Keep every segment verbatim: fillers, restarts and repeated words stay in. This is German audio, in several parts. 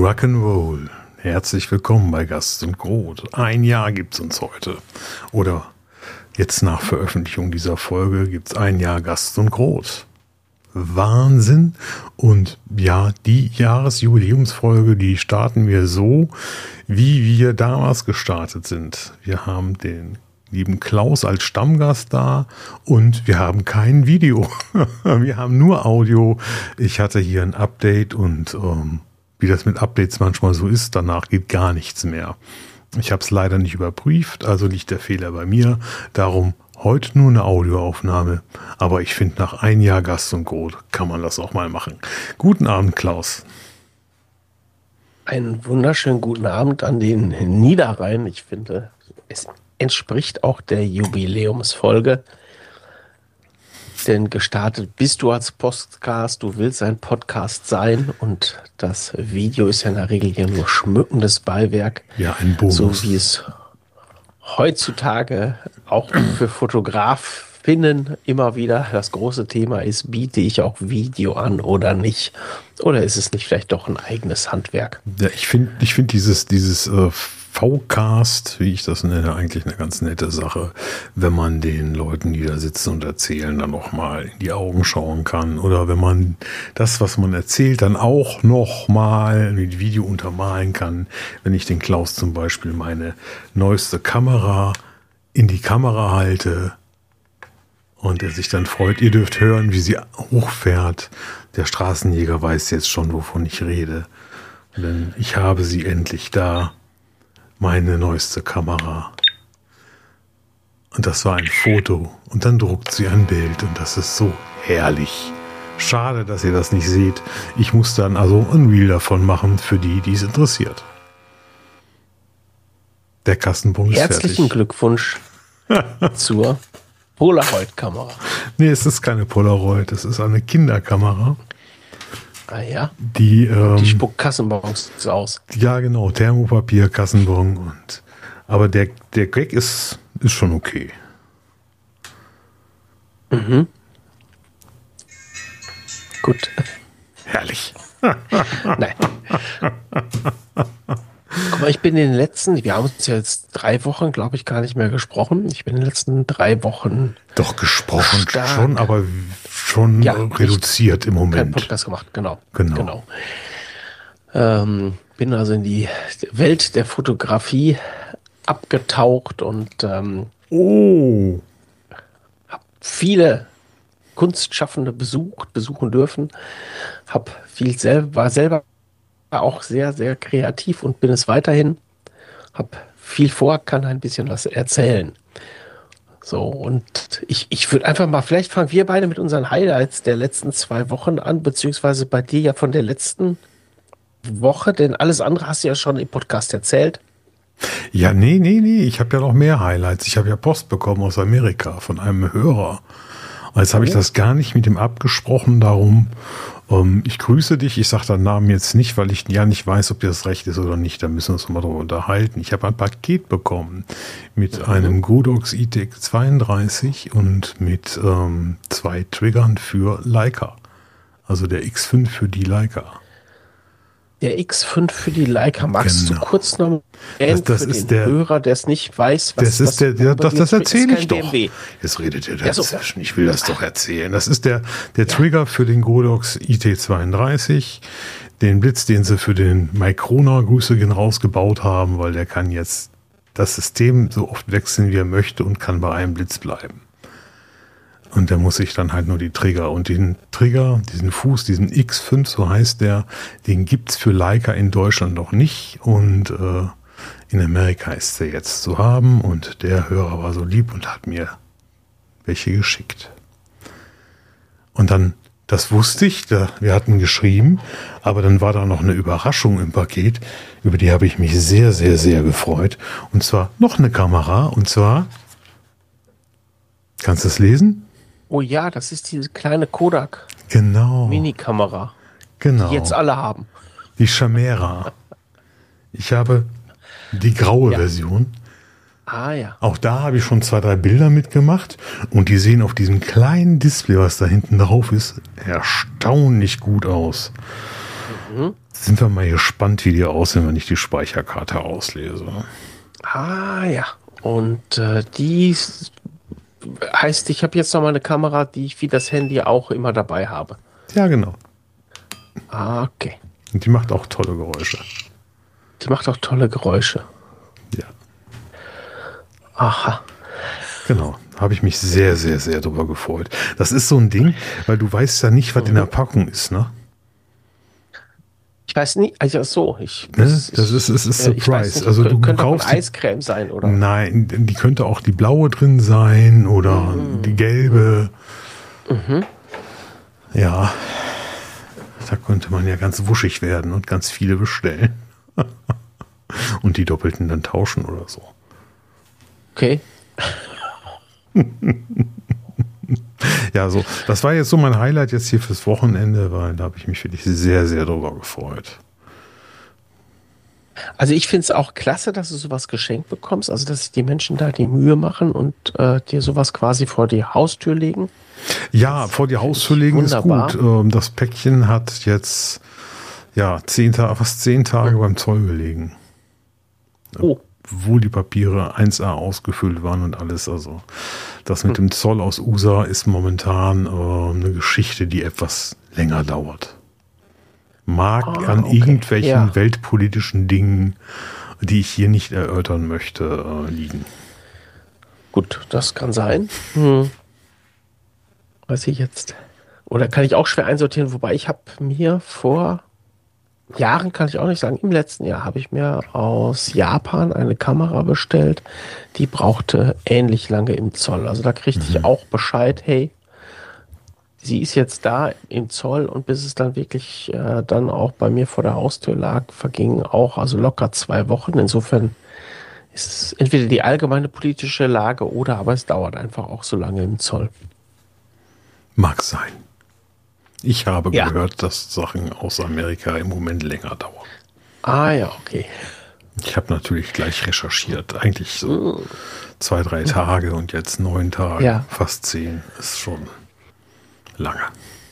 Rock'n'Roll. Herzlich willkommen bei Gast und Grot. Ein Jahr gibt's uns heute. Oder jetzt nach Veröffentlichung dieser Folge gibt's ein Jahr Gast und Grot. Wahnsinn. Und ja, die Jahresjubiläumsfolge, die starten wir so, wie wir damals gestartet sind. Wir haben den lieben Klaus als Stammgast da und wir haben kein Video. Wir haben nur Audio. Ich hatte hier ein Update und ähm, wie das mit Updates manchmal so ist, danach geht gar nichts mehr. Ich habe es leider nicht überprüft, also liegt der Fehler bei mir. Darum heute nur eine Audioaufnahme. Aber ich finde, nach ein Jahr Gast und Grot kann man das auch mal machen. Guten Abend, Klaus. Einen wunderschönen guten Abend an den Niederrhein. Ich finde, es entspricht auch der Jubiläumsfolge. Denn gestartet bist du als Podcast, du willst ein Podcast sein und das Video ist ja in der Regel ja nur schmückendes Beiwerk. Ja, ein Bonus. So wie es heutzutage auch für Fotografinnen immer wieder das große Thema ist, biete ich auch Video an oder nicht? Oder ist es nicht vielleicht doch ein eigenes Handwerk? Ja, ich finde ich finde dieses, dieses äh, V-Cast, wie ich das nenne, eigentlich eine ganz nette Sache, wenn man den Leuten, die da sitzen und erzählen, dann noch mal in die Augen schauen kann. Oder wenn man das, was man erzählt, dann auch noch mal mit Video untermalen kann. Wenn ich den Klaus zum Beispiel meine neueste Kamera in die Kamera halte und er sich dann freut, ihr dürft hören, wie sie hochfährt. Der Straßenjäger weiß jetzt schon, wovon ich rede. Denn ich habe sie endlich da. Meine neueste Kamera. Und das war ein Foto. Und dann druckt sie ein Bild. Und das ist so herrlich. Schade, dass ihr das nicht seht. Ich muss dann also ein Reel davon machen für die, die es interessiert. Der Kassenbon ist Herzlichen fertig. Glückwunsch zur Polaroid-Kamera. Nee, es ist keine Polaroid. Es ist eine Kinderkamera. Ah ja? Die, ähm, die spuckt Kassenbons aus. Ja, genau. Thermopapier, Kassenbon. Und, aber der, der Gag ist, ist schon okay. Mhm. Gut. Herrlich. Nein. Guck mal, ich bin in den letzten, wir haben uns jetzt drei Wochen, glaube ich, gar nicht mehr gesprochen. Ich bin in den letzten drei Wochen. Doch gesprochen stark. schon, aber schon ja, reduziert im Moment. Kein Podcast gemacht, genau. Genau. genau. Ähm, bin also in die Welt der Fotografie abgetaucht und ähm, oh. habe viele Kunstschaffende besucht, besuchen dürfen. Hab viel selber, war selber auch sehr, sehr kreativ und bin es weiterhin. Hab viel vor, kann ein bisschen was erzählen. So, und ich, ich würde einfach mal, vielleicht fangen wir beide mit unseren Highlights der letzten zwei Wochen an, beziehungsweise bei dir ja von der letzten Woche, denn alles andere hast du ja schon im Podcast erzählt. Ja, nee, nee, nee, ich habe ja noch mehr Highlights. Ich habe ja Post bekommen aus Amerika von einem Hörer. Jetzt habe ich das gar nicht mit ihm abgesprochen, darum, ähm, ich grüße dich. Ich sage deinen Namen jetzt nicht, weil ich ja nicht weiß, ob dir das recht ist oder nicht. Da müssen wir uns mal drüber unterhalten. Ich habe ein Paket bekommen mit mhm. einem Godox I T E C zweiunddreißig und mit ähm, zwei Triggern für Leica. Also der X fünf für die Leica. Der X fünf für die Leica. Magst genau. du kurz noch das, das für ist den der Hörer, der es nicht weiß, was das ist? Was, der, der, das das erzähle ich doch. B M W. Jetzt redet ihr ja, so. dazwischen. Ich will das doch erzählen. Das ist der, der ja. Trigger für den Godox I T E C zweiunddreißig. Den Blitz, den sie für den Microna, Grüße gehen rausgebaut haben, weil der kann jetzt das System so oft wechseln, wie er möchte und kann bei einem Blitz bleiben. Und da muss ich dann halt nur die Trigger. Und den Trigger, diesen Fuß, diesen X fünf, so heißt der, den gibt's für Leica in Deutschland noch nicht. Und äh, in Amerika ist der jetzt zu haben. Und der Hörer war so lieb und hat mir welche geschickt. Und dann, das wusste ich, da, wir hatten geschrieben, aber dann war da noch eine Überraschung im Paket. Über die habe ich mich sehr, sehr, sehr gefreut. Und zwar noch eine Kamera. Und zwar, kannst du es lesen? Oh ja, das ist diese kleine Kodak genau. Mini-Kamera, genau. die jetzt alle haben. Die Chamera. Ich habe die graue ja. Version. Ah ja. Auch da habe ich schon zwei, drei Bilder mitgemacht und die sehen auf diesem kleinen Display, was da hinten drauf ist, erstaunlich gut aus. Mhm. Sind wir mal gespannt, wie die aussehen, wenn ich die Speicherkarte auslese. Ah ja. Und äh, die s- heißt, ich habe jetzt noch mal eine Kamera, die ich wie das Handy auch immer dabei habe. Ja, genau. Ah, okay. Und die macht auch tolle Geräusche. Die macht auch tolle Geräusche. Ja, Aha. genau. Habe ich mich sehr, sehr, sehr drüber gefreut. Das ist so ein Ding, weil du weißt ja nicht, was in der Packung ist, ne? Ich weiß nicht, also so, ich, Ne? Das ist, es ist äh, ich weiß Surprise. nicht, Also du könnte auch kaufst eine die, Eiscreme sein, oder? nein, die könnte auch die blaue drin sein oder die gelbe. Mhm. Ja, da könnte man ja ganz wuschig werden und ganz viele bestellen. Und die Doppelten dann tauschen oder so. Okay. Ja, so, das war jetzt so mein Highlight jetzt hier fürs Wochenende, weil da habe ich mich wirklich sehr, sehr drüber gefreut. Also ich finde es auch klasse, dass du sowas geschenkt bekommst, also dass sich die Menschen da die Mühe machen und äh, dir sowas quasi vor die Haustür legen. Ja, vor die Haustür legen ist wunderbar. gut. Ähm, Das Päckchen hat jetzt ja zehn Tage, fast zehn Tage beim Zoll gelegen. Oh, Obwohl die Papiere eins A ausgefüllt waren und alles. Also das mit dem Zoll aus U S A ist momentan äh, eine Geschichte, die etwas länger dauert. Mag Ah, an okay. irgendwelchen Ja. weltpolitischen Dingen, die ich hier nicht erörtern möchte, äh, liegen. gut, das kann sein. Hm. Weiß ich jetzt. Oder kann ich auch schwer einsortieren, wobei ich habe mir vor Jahren, kann ich auch nicht sagen, im letzten Jahr habe ich mir aus Japan eine Kamera bestellt, die brauchte ähnlich lange im Zoll. Also da kriegte ich auch Bescheid, hey, sie ist jetzt da im Zoll, und bis es dann wirklich äh, dann auch bei mir vor der Haustür lag, vergingen auch also locker zwei Wochen. Insofern ist es entweder die allgemeine politische Lage oder aber es dauert einfach auch so lange im Zoll. Mag sein. Ich habe Ja. gehört, dass Sachen aus Amerika im Moment länger dauern. Ah ja, okay. Ich habe natürlich gleich recherchiert. Eigentlich so zwei, drei Tage und jetzt neun Tage, Ja. fast zehn, ist schon lange.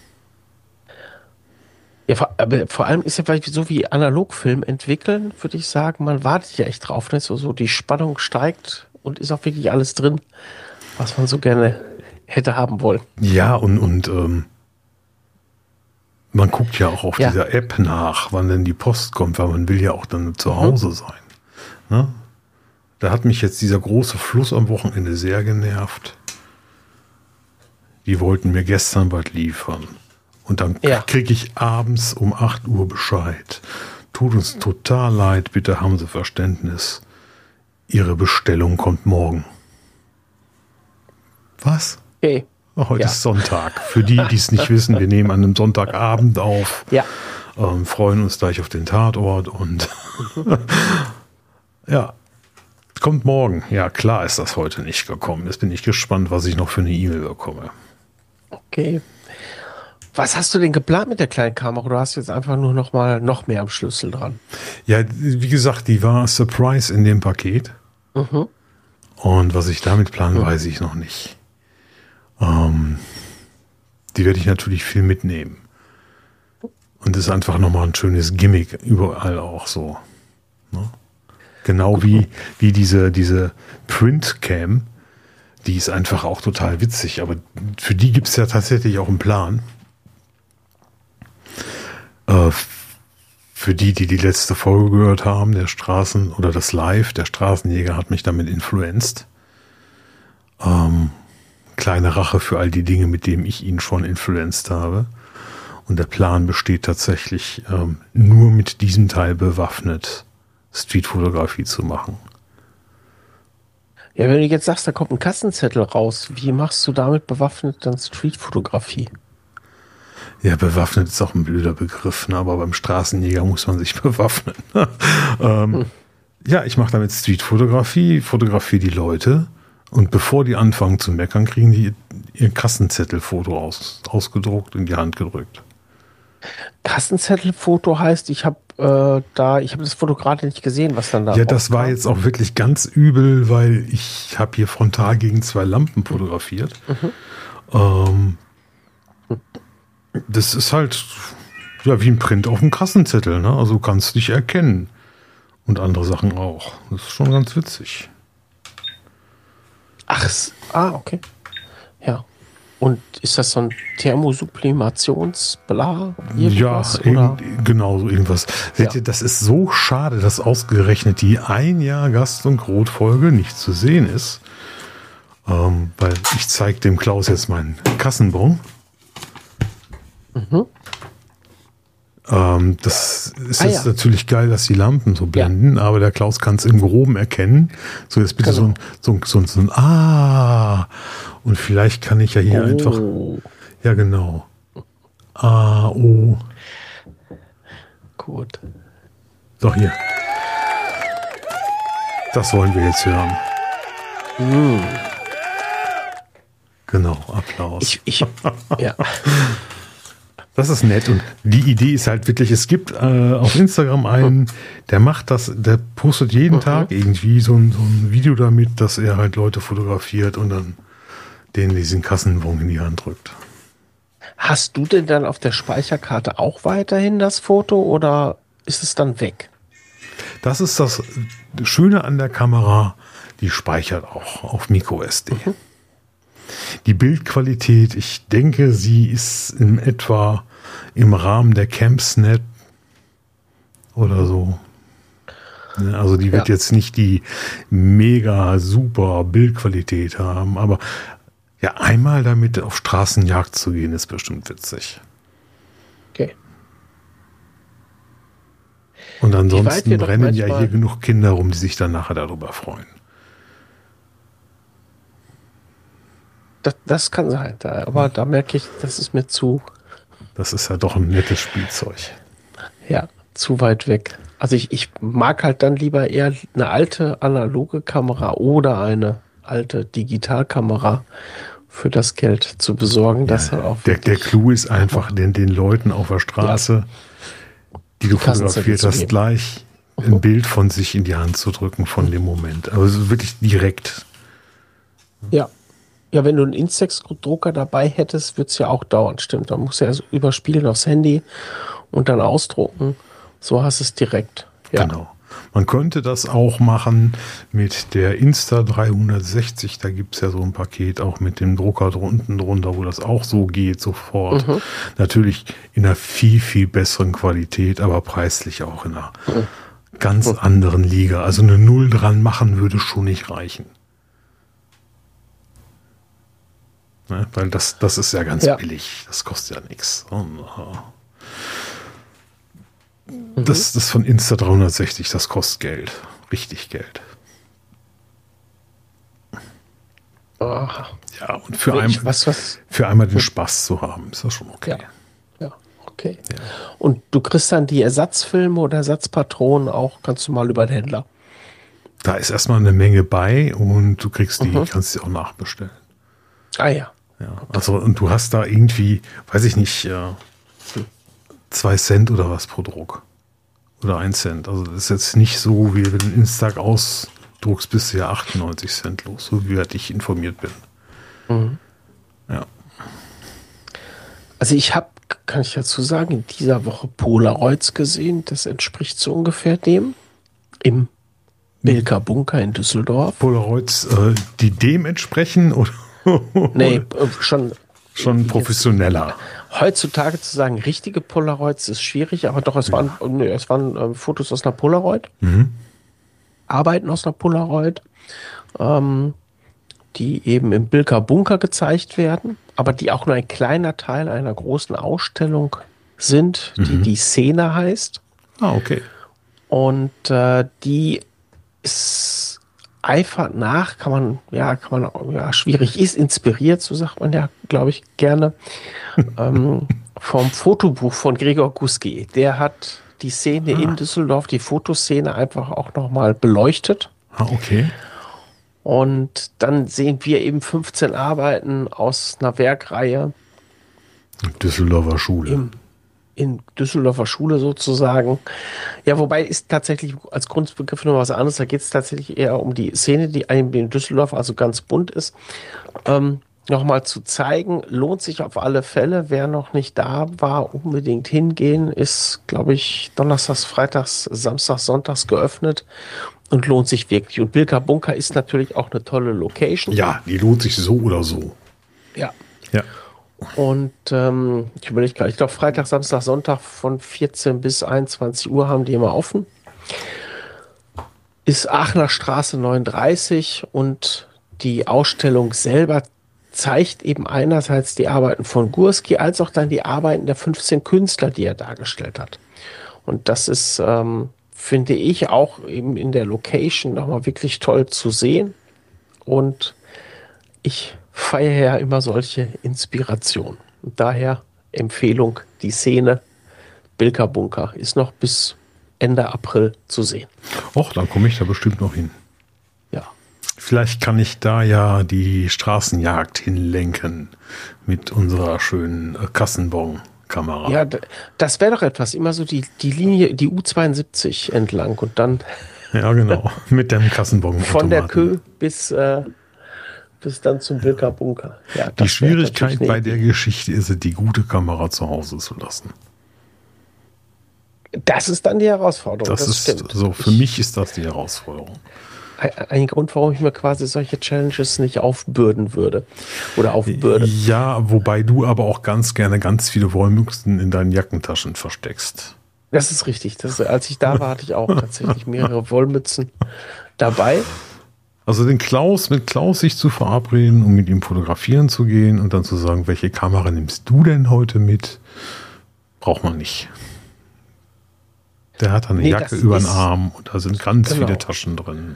Ja, vor, aber vor allem ist ja vielleicht so wie Analogfilm entwickeln, würde ich sagen, man wartet ja echt drauf, ne? So, so die Spannung steigt und ist auch wirklich alles drin, was man so gerne hätte haben wollen. Ja, und, und ähm, man guckt ja auch auf Ja. dieser App nach, wann denn die Post kommt, weil man will ja auch dann zu Hause sein. Ne? Da hat mich jetzt dieser große Fluss am Wochenende sehr genervt. Die wollten mir gestern was liefern. Und dann Ja. kriege ich abends um acht Uhr Bescheid. Tut uns total leid, bitte haben Sie Verständnis. Ihre Bestellung kommt morgen. Was? Okay. Oh, heute Ja. ist Sonntag. Für die, die es nicht wissen, wir nehmen an einem Sonntagabend auf, Ja. ähm, freuen uns gleich auf den Tatort und ja, kommt morgen. Ja, klar ist das heute nicht gekommen. Jetzt bin ich gespannt, was ich noch für eine E-Mail bekomme. Okay. Was hast du denn geplant mit der kleinen Kamera? Oder hast du jetzt einfach nur noch mal noch mehr am Schlüssel dran? Ja, wie gesagt, die war Surprise in dem Paket. Mhm. Und was ich damit plane, weiß ich noch nicht. Ähm, die werde ich natürlich viel mitnehmen. Und das ist einfach nochmal ein schönes Gimmick, überall auch so. Ne? Genau wie, wie diese, diese Printcam, die ist einfach auch total witzig, aber für die gibt es ja tatsächlich auch einen Plan. Äh, für die, die die letzte Folge gehört haben, der Straßen- oder das Live, der Straßenjäger hat mich damit influenzt. Ähm, kleine Rache für all die Dinge, mit denen ich ihn schon influenzt habe. Und der Plan besteht tatsächlich, ähm, nur mit diesem Teil bewaffnet Streetfotografie zu machen. Ja, wenn du jetzt sagst, da kommt ein Kassenzettel raus, wie machst du damit bewaffnet dann Streetfotografie? Ja, bewaffnet ist auch ein blöder Begriff, ne? Aber beim Straßenjäger muss man sich bewaffnen. ähm, hm. Ja, ich mache damit Streetfotografie, fotografiere die Leute und bevor die anfangen zu meckern, kriegen die ihr Kassenzettelfoto aus, ausgedruckt und in die Hand gedrückt. Kassenzettelfoto heißt, ich habe äh, da, ich habe das Foto gerade nicht gesehen, was dann da Ja, das war rauskam. jetzt auch wirklich ganz übel, weil ich habe hier frontal gegen zwei Lampen fotografiert. Mhm. Ähm, das ist halt, Ja, wie ein Print auf dem Kassenzettel, ne? Also du kannst dich erkennen. Und andere Sachen auch. Das ist schon ganz witzig. Ach, ah, okay. Ja. Und ist das so ein Thermosublimations-Bla? Ja, oder? genau so irgendwas. Seht Ja. ihr, das ist so schade, dass ausgerechnet die ein Jahr Gast- und Grot-Folge nicht zu sehen ist. Ähm, weil ich zeige dem Klaus jetzt meinen Kassenbon. Mhm. Ähm, das ist Ah, jetzt ja. natürlich geil, dass die Lampen so blenden, aber der Klaus kann es im Groben erkennen. So, jetzt bitte Genau. so, ein, so, ein, so ein Ah. Und vielleicht kann ich ja hier Oh. einfach. Ja, genau. A, O. Gut. So, hier. Das wollen wir jetzt hören. Hm. Genau, Applaus. Ich, ich, ja. Das ist nett und die Idee ist halt wirklich, es gibt äh, auf Instagram einen, der macht das, der postet jeden Mhm. Tag irgendwie so ein, so ein Video damit, dass er halt Leute fotografiert und dann denen diesen Kassenbon in die Hand drückt. Hast du denn dann auf der Speicherkarte auch weiterhin das Foto oder ist es dann weg? Das ist das Schöne an der Kamera, die speichert auch auf MicroSD. Mhm. Die Bildqualität, ich denke, sie ist in etwa im Rahmen der CampsNet oder so. Ne, also die wird Ja. jetzt nicht die mega super Bildqualität haben, aber ja, einmal damit auf Straßenjagd zu gehen, ist bestimmt witzig. Okay. Und weit ansonsten wir doch rennen ja manchmal- hier genug Kinder rum, die sich dann nachher darüber freuen. Das, das kann sein, da, aber da merke ich, das ist mir zu, Das ist ja doch ein nettes Spielzeug. ja, zu weit weg. Also ich, ich mag halt dann lieber eher eine alte analoge Kamera oder eine alte Digitalkamera für das Geld zu besorgen. Das halt auch Der, der wirklich- Clou ist einfach, den, den Leuten auf der Straße, die du Die Kassenzettel fotografiert zu hast, geben. gleich ein Bild von sich in die Hand zu drücken von dem Moment. Aber es ist wirklich direkt. Ja. Ja, wenn du einen Instax-Drucker dabei hättest, würde es ja auch dauern, stimmt. Dann musst du ja so überspielen aufs Handy und dann ausdrucken. So hast du es direkt. Ja. Genau. Man könnte das auch machen mit der Insta dreihundertsechzig. Da gibt es ja so ein Paket auch mit dem Drucker unten drunter, wo das auch so geht sofort. Mhm. Natürlich in einer viel, viel besseren Qualität, aber preislich auch in einer ganz anderen Liga. Also eine Null dran machen würde schon nicht reichen. Ne? Weil das, das ist ja ganz Ja. billig. Das kostet ja nichts. Das, das von Insta dreihundertsechzig, das kostet Geld. Richtig Geld. Ah, Ja, und für, ich, ein, was, was? für einmal den Spaß zu haben, ist das schon okay. Ja. Ja, okay. Und du kriegst dann die Ersatzfilme oder Ersatzpatronen auch ganz normal über den Händler. Da ist erstmal eine Menge bei und du kriegst die, Mhm. kannst sie auch nachbestellen. Ah ja. Ja, also und du hast da irgendwie, weiß ich nicht, äh, zwei Cent oder was pro Druck. Oder ein Cent. Also das ist jetzt nicht so, wie wenn du einen Instag ausdruckst, bist du ja achtundneunzig Cent los, so wie ich informiert bin. Mhm. Ja. Also ich habe, kann ich dazu sagen, in dieser Woche Polaroids gesehen. Das entspricht so ungefähr dem im Bilker Bunker in Düsseldorf. Polaroids, äh, die dem entsprechen oder Nee, äh, schon schon professioneller. heutzutage zu sagen, richtige Polaroids ist schwierig, aber doch, es waren, nee, es waren äh, Fotos aus einer Polaroid, Mhm. Arbeiten aus einer Polaroid, ähm, die eben im Bilker Bunker gezeigt werden, aber die auch nur ein kleiner Teil einer großen Ausstellung sind, die die Szene heißt. Ah, okay. Und äh, die ist eifert nach, kann man, ja, kann man, ja, schwierig ist, inspiriert, so sagt man ja, glaube ich, gerne, ähm, vom Fotobuch von Gregor Guski. Der hat die Szene in Düsseldorf, die Fotoszene einfach auch nochmal beleuchtet. Ah, okay. Und dann sehen wir eben fünfzehn Arbeiten aus einer Werkreihe Düsseldorfer Schule. im in Düsseldorfer Schule sozusagen. Ja, wobei ist tatsächlich als Grundbegriff noch was anderes. Da geht es tatsächlich eher um die Szene, die in Düsseldorf also ganz bunt ist. Ähm, nochmal zu zeigen. Lohnt sich auf alle Fälle. Wer noch nicht da war, unbedingt hingehen. Ist, glaube ich, donnerstags, freitags, samstags, sonntags geöffnet und lohnt sich wirklich. Und Bilka Bunker ist natürlich auch eine tolle Location. Ja, die lohnt sich so oder so. Ja. Ja. Und ähm, ich überlege gerade, ich glaube Freitag, Samstag, Sonntag von vierzehn bis einundzwanzig Uhr haben die immer offen. Ist Aachener Straße neununddreißig und die Ausstellung selber zeigt eben einerseits die Arbeiten von Gursky, als auch dann die Arbeiten der fünfzehn Künstler, die er dargestellt hat. Und das ist, ähm, finde ich, auch eben in der Location nochmal wirklich toll zu sehen. Und ich feiere ja immer solche Inspirationen. Und daher Empfehlung, die Szene Bilka Bunker ist noch bis Ende April zu sehen. Och, dann komme ich da bestimmt noch hin. Ja. Vielleicht kann ich da ja die Straßenjagd hinlenken mit unserer schönen äh, Kassenbon-Kamera. Ja, d- das wäre doch etwas. Immer so die, die Linie, die U zweiundsiebzig entlang und dann Ja, genau. Mit dem Kassenbon. von der Kö bis, äh, bis dann zum Bilka Bunker. Ja, Die das wär Schwierigkeit natürlich bei eine der Idee. Geschichte ist es, die gute Kamera zu Hause zu lassen. Das ist dann die Herausforderung. Das, ist stimmt. so, für Ich- mich ist das die Herausforderung. Ein, ein Grund, warum ich mir quasi solche Challenges nicht aufbürden würde. Oder aufbürde. Ja, wobei du aber auch ganz gerne ganz viele Wollmützen in deinen Jackentaschen versteckst. Das ist richtig. Das, als ich da war, hatte ich auch tatsächlich mehrere Wollmützen dabei. Also den Klaus, mit Klaus sich zu verabreden, um mit ihm fotografieren zu gehen und dann zu sagen, welche Kamera nimmst du denn heute mit, braucht man nicht. Der hat eine Nee, Jacke das über den ist- Arm und da sind ganz Genau. viele Taschen drin.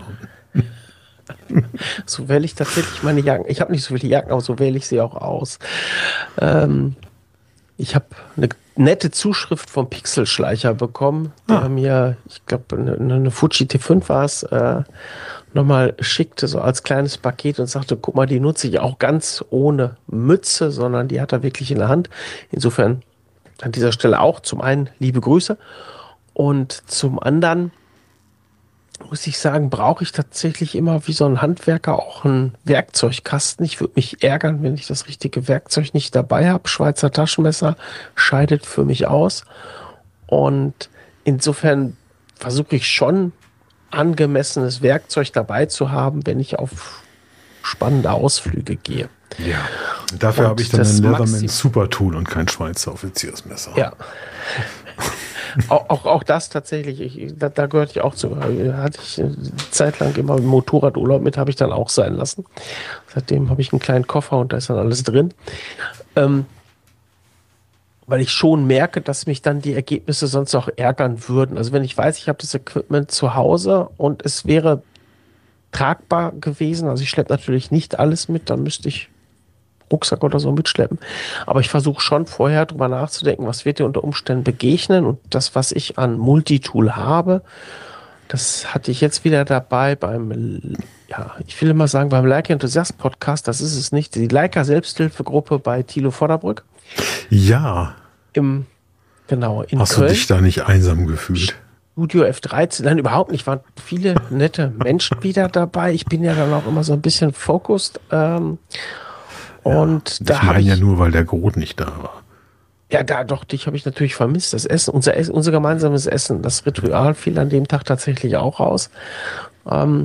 So wähle ich tatsächlich meine Jacken. Ich habe nicht so viele Jacken, aber so wähle ich sie auch aus. Ähm, ich habe eine nette Zuschrift vom Pixelschleicher bekommen, der Ah. mir, ich glaube, eine, eine Fuji T fünf war es, äh, nochmal schickte, so als kleines Paket und sagte, guck mal, die nutze ich auch ganz ohne Mütze, sondern die hat er wirklich in der Hand. Insofern an dieser Stelle auch zum einen liebe Grüße und zum anderen muss ich sagen, brauche ich tatsächlich immer wie so ein Handwerker auch einen Werkzeugkasten. Ich würde mich ärgern, wenn ich das richtige Werkzeug nicht dabei habe. Schweizer Taschenmesser scheidet für mich aus. Und insofern versuche ich schon, angemessenes Werkzeug dabei zu haben, wenn ich auf spannende Ausflüge gehe. Ja. Dafür Und habe ich dann das ein Leatherman Maxim- Super Tool und kein Schweizer Offiziersmesser. Ja. auch, auch, auch das tatsächlich, ich, da, da gehörte ich auch zu. Hatte ich eine Zeit lang immer einen Motorradurlaub mit, habe ich dann auch sein lassen. Seitdem habe ich einen kleinen Koffer und da ist dann alles drin. Ähm, weil ich schon merke, dass mich dann die Ergebnisse sonst auch ärgern würden. Also wenn ich weiß, ich habe das Equipment zu Hause und es wäre tragbar gewesen, also ich schleppe natürlich nicht alles mit, dann müsste ich Rucksack oder so mitschleppen. Aber ich versuche schon vorher drüber nachzudenken, was wird dir unter Umständen begegnen. Und das, was ich an Multitool habe, das hatte ich jetzt wieder dabei beim, ja, ich will immer sagen, beim Leica Enthusiast Podcast, das ist es nicht, die Leica Selbsthilfegruppe bei Thilo Vorderbrück Ja. im, genau, in Hast Köln. du dich da nicht einsam gefühlt? Studio F dreizehn, nein, überhaupt nicht. Waren viele nette Menschen wieder dabei. Ich bin ja dann auch immer so ein bisschen focused. Ähm, und da ich habe meine ich, ja nur, weil der Grot nicht da war. ja, da doch, dich habe ich natürlich vermisst. Das Essen, unser, Essen, unser gemeinsames Essen, das Ritual fiel an dem Tag tatsächlich auch raus. Ähm,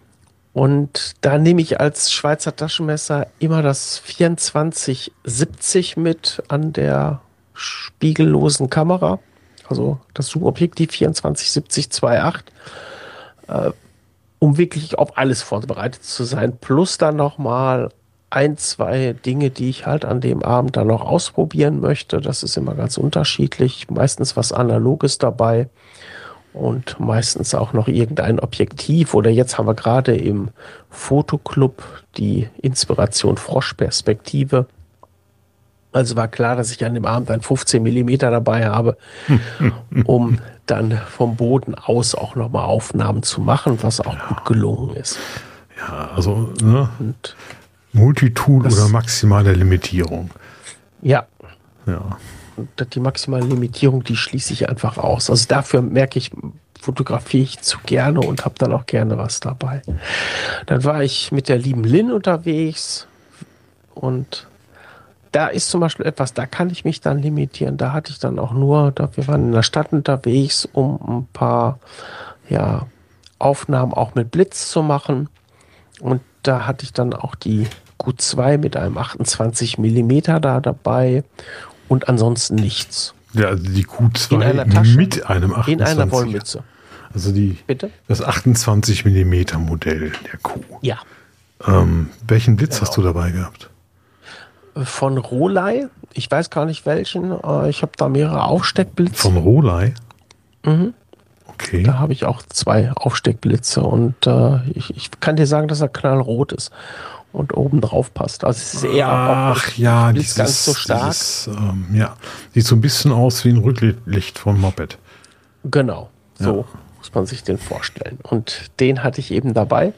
und da nehme ich als Schweizer Taschenmesser immer das vierundzwanzig siebzig mit an der spiegellosen Kamera. Also das Zoom-Objektiv vierundzwanzig siebzig zwei Komma acht, äh, um wirklich auf alles vorbereitet zu sein. Plus dann nochmal ein, zwei Dinge, die ich halt an dem Abend dann noch ausprobieren möchte. Das ist immer ganz unterschiedlich. Meistens was Analoges dabei und meistens auch noch irgendein Objektiv. Oder jetzt haben wir gerade im Fotoclub die Inspiration Froschperspektive. Also war klar, dass ich an dem Abend ein fünfzehn Millimeter dabei habe, um dann vom Boden aus auch nochmal Aufnahmen zu machen, was auch ja. gut gelungen ist. Ja, also ne? Und Multitool das, oder maximale Limitierung. Ja. Ja. Und die maximale Limitierung, die schließe ich einfach aus. Also dafür merke ich, fotografiere ich zu gerne und habe dann auch gerne was dabei. Dann war ich mit der lieben Lynn unterwegs. Und da ist zum Beispiel etwas, da kann ich mich dann limitieren. Da hatte ich dann auch nur, da wir waren in der Stadt unterwegs, um ein paar ja, Aufnahmen auch mit Blitz zu machen. Und da hatte ich dann auch die Q zwei mit einem achtundzwanzig Millimeter da dabei und ansonsten nichts. Ja, also die Q zwei in einer Tasche, mit einem achtundzwanzig. In einer Wollmütze. Also die, Bitte? Das achtundzwanzig Millimeter Modell der Q. Ja. Ähm, welchen Blitz Genau. hast du dabei gehabt? Von Rolei. Ich weiß gar nicht welchen. Ich habe da mehrere Aufsteckblitze. Von Rolei? Mhm. Okay. Da habe ich auch zwei Aufsteckblitze und äh, ich, ich kann dir sagen, dass er knallrot ist und oben drauf passt. Also es ist eher Ach auch ja, Blitz dieses, ganz so stark. Dieses, ähm, ja, sieht so ein bisschen aus wie ein Rücklicht vom Moped. Genau, so Ja. muss man sich den vorstellen. Und den hatte ich eben dabei.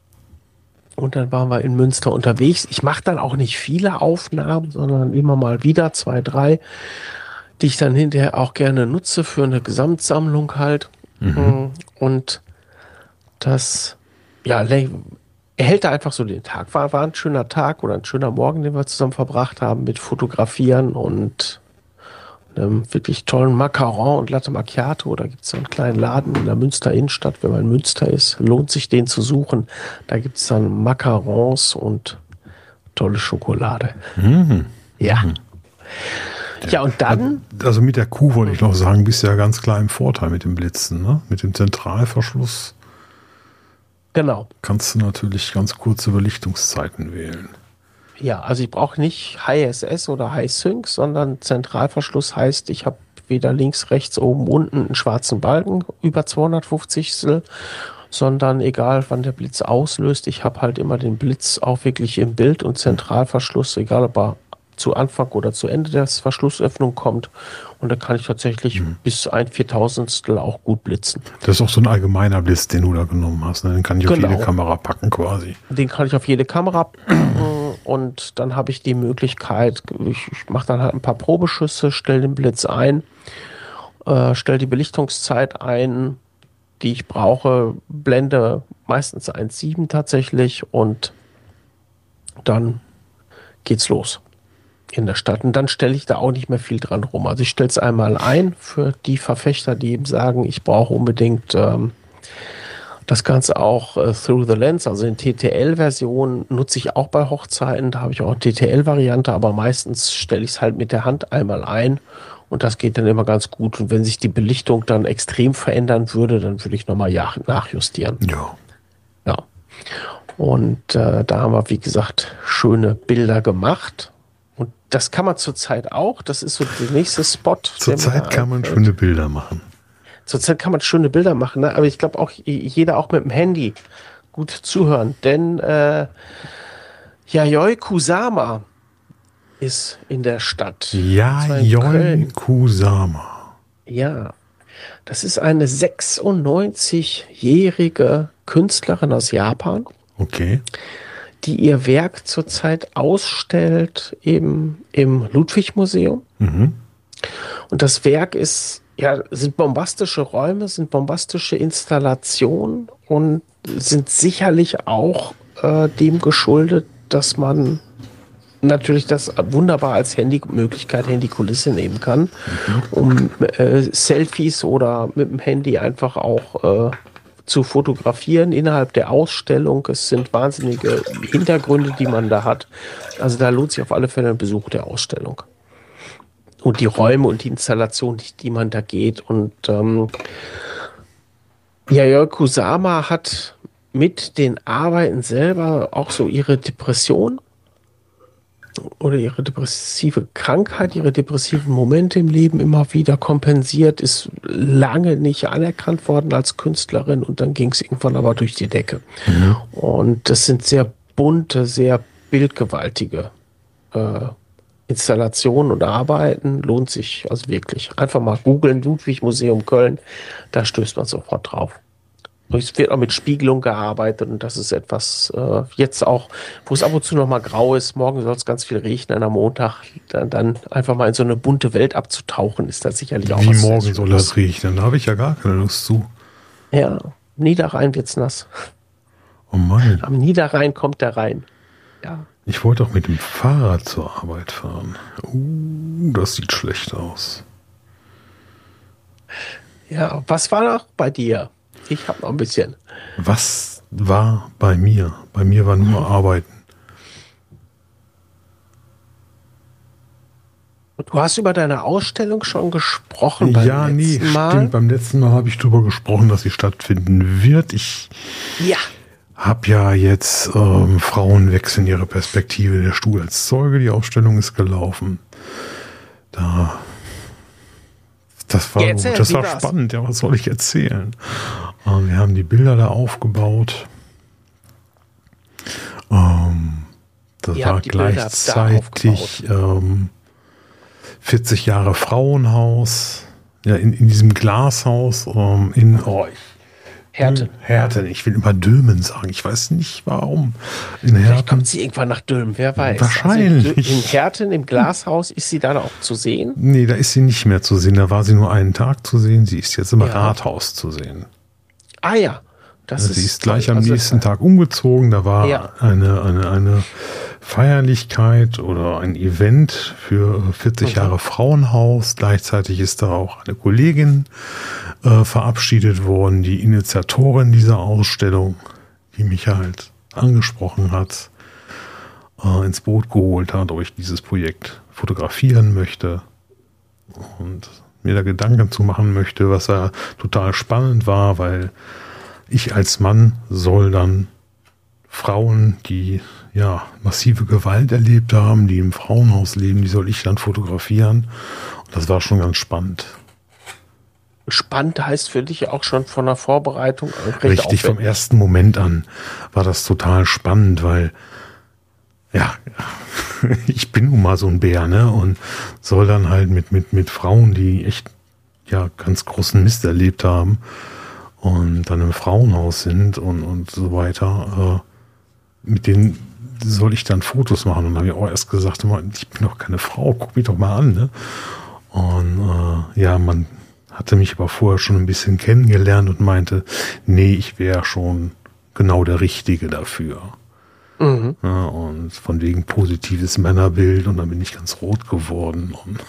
Und dann waren wir in Münster unterwegs. Ich mache dann auch nicht viele Aufnahmen, sondern immer mal wieder zwei, drei, die ich dann hinterher auch gerne nutze für eine Gesamtsammlung halt. Mhm. Und das, ja, erhält da einfach so den Tag. War, war ein schöner Tag oder ein schöner Morgen, den wir zusammen verbracht haben mit Fotografieren und einem wirklich tollen Macaron und Latte Macchiato. Da gibt es so einen kleinen Laden in der Münster Innenstadt. Wenn man in Münster ist, lohnt sich den zu suchen. Da gibt es dann Macarons und tolle Schokolade. Mhm. Ja. Ja, und dann... Also mit der Q wollte ich noch sagen, bist ja ganz klar im Vorteil mit dem Blitzen, ne? Mit dem Zentralverschluss. Genau. Kannst du natürlich ganz kurze Belichtungszeiten wählen. Ja, also ich brauche nicht High S S oder High Sync, sondern Zentralverschluss heißt, ich habe weder links, rechts, oben, unten einen schwarzen Balken über zweihundertfünfzig, sondern egal wann der Blitz auslöst, ich habe halt immer den Blitz auch wirklich im Bild und Zentralverschluss, egal ob er zu Anfang oder zu Ende der Verschlussöffnung kommt. Und da kann ich tatsächlich mhm. bis ein Viertausendstel auch gut blitzen. Das ist auch so ein allgemeiner Blitz, den du da genommen hast. Ne? Den kann ich genau. auf jede Kamera packen quasi. Den kann ich auf jede Kamera packen und dann habe ich die Möglichkeit, ich, ich mache dann halt ein paar Probeschüsse, stelle den Blitz ein, äh, stelle die Belichtungszeit ein, die ich brauche, blende meistens eins Komma sieben tatsächlich und dann geht's los in der Stadt. Und dann stelle ich da auch nicht mehr viel dran rum. Also ich stelle es einmal ein für die Verfechter, die eben sagen, ich brauche unbedingt ähm, das Ganze auch äh, Through the Lens, also in T T L-Version nutze ich auch bei Hochzeiten. Da habe ich auch eine T T L-Variante, aber meistens stelle ich es halt mit der Hand einmal ein und das geht dann immer ganz gut. Und wenn sich die Belichtung dann extrem verändern würde, dann würde ich nochmal nachjustieren. Ja. Ja. Und äh, da haben wir, wie gesagt, schöne Bilder gemacht. Und das kann man zurzeit auch. Das ist so der nächste Spot. Zurzeit kann man schöne Bilder machen. Zurzeit kann man schöne Bilder machen, ne? Aber ich glaube auch jeder auch mit dem Handy gut zuhören. Denn äh, Yayoi Kusama ist in der Stadt. Yayoi Kusama. Ja, das ist eine sechsundneunzigjährige Künstlerin aus Japan. Okay. Die ihr Werk zurzeit ausstellt eben im Ludwig-Museum. Mhm. Und das Werk ist, ja, sind bombastische Räume, sind bombastische Installationen und sind sicherlich auch äh, dem geschuldet, dass man natürlich das wunderbar als Handy-Möglichkeit, Handykulisse nehmen kann, mhm. um äh, Selfies oder mit dem Handy einfach auch äh, zu fotografieren innerhalb der Ausstellung. Es sind wahnsinnige Hintergründe, die man da hat. Also da lohnt sich auf alle Fälle ein Besuch der Ausstellung. Und die Räume und die Installation, die, die man da geht. Und ähm, Yayoi Kusama hat mit den Arbeiten selber auch so ihre Depression oder ihre depressive Krankheit, ihre depressiven Momente im Leben immer wieder kompensiert, ist lange nicht anerkannt worden als Künstlerin und dann ging es irgendwann aber durch die Decke. Mhm. Und das sind sehr bunte, sehr bildgewaltige äh, Installationen und Arbeiten, lohnt sich also wirklich. Einfach mal googeln, Ludwig Museum Köln, da stößt man sofort drauf. Es wird auch mit Spiegelung gearbeitet und das ist etwas äh, jetzt auch, wo es ab und zu noch mal grau ist, morgen soll es ganz viel regnen, am Montag dann, dann einfach mal in so eine bunte Welt abzutauchen, ist das sicherlich auch Wie was. Wie morgen soll das regnen? Da habe ich ja gar keine Lust zu. Ja, Niederrhein wird's nass. Oh Mann. Am Niederrhein kommt der Rhein. Ja. Ich wollte auch mit dem Fahrrad zur Arbeit fahren. Uh, das sieht schlecht aus. Ja, was war noch bei dir? Ich habe noch ein bisschen. Was war bei mir? Bei mir war nur Arbeiten. Du hast über deine Ausstellung schon gesprochen beim Ja, nee, letzten Mal. stimmt. Beim letzten Mal habe ich darüber gesprochen, dass sie stattfinden wird. Ich Ja. habe ja jetzt ähm, Frauen wechseln ihre Perspektive. Der Stuhl als Zeuge, die Ausstellung ist gelaufen. Da, das war, Ja, erzähl, das wie war war's? spannend. Ja, was soll ich erzählen? Äh, wir haben die Bilder da aufgebaut. Ähm, das Ihr war habt die Bilder da gleichzeitig ähm, vierzig Jahre Frauenhaus. Ja, in, in diesem Glashaus ähm, in oh, ich, Herten. Herten. Ich will immer Dülmen sagen. Ich weiß nicht warum. In Vielleicht Herten. kommt sie irgendwann nach Dülmen, wer weiß. Wahrscheinlich. Also in Herten, im Glashaus, ist sie dann auch zu sehen? Nee, da ist sie nicht mehr zu sehen. Da war sie nur einen Tag zu sehen. Sie ist jetzt im Ja. Rathaus zu sehen. Ah ja. Das Also ist sie ist gleich toll. am Also, nächsten Tag umgezogen. Da war Ja. eine, eine, eine Feierlichkeit oder ein Event für vierzig Mhm. Jahre Frauenhaus. Gleichzeitig ist da auch eine Kollegin äh, verabschiedet worden, die Initiatorin dieser Ausstellung, die mich halt angesprochen hat, äh, ins Boot geholt hat, ob ich dieses Projekt fotografieren möchte und mir da Gedanken zu machen möchte, was ja total spannend war, weil ich als Mann soll dann Frauen, die ja massive Gewalt erlebt haben, die im Frauenhaus leben, die soll ich dann fotografieren. Und das war schon ganz spannend. Spannend heißt für dich auch schon von der Vorbereitung. recht Richtig, vom aufwendig. ersten Moment an war das total spannend, weil ja, ich bin nun mal so ein Bär, ne? Und soll dann halt mit, mit, mit Frauen, die echt ja ganz großen Mist erlebt haben und dann im Frauenhaus sind und, und so weiter, äh, mit denen soll ich dann Fotos machen. Und dann habe ich auch erst gesagt, ich bin doch keine Frau, guck mich doch mal an, ne? Und äh, ja, man hatte mich aber vorher schon ein bisschen kennengelernt und meinte, nee, ich wäre schon genau der Richtige dafür. Mhm. Ja, und von wegen positives Männerbild und dann bin ich ganz rot geworden. Und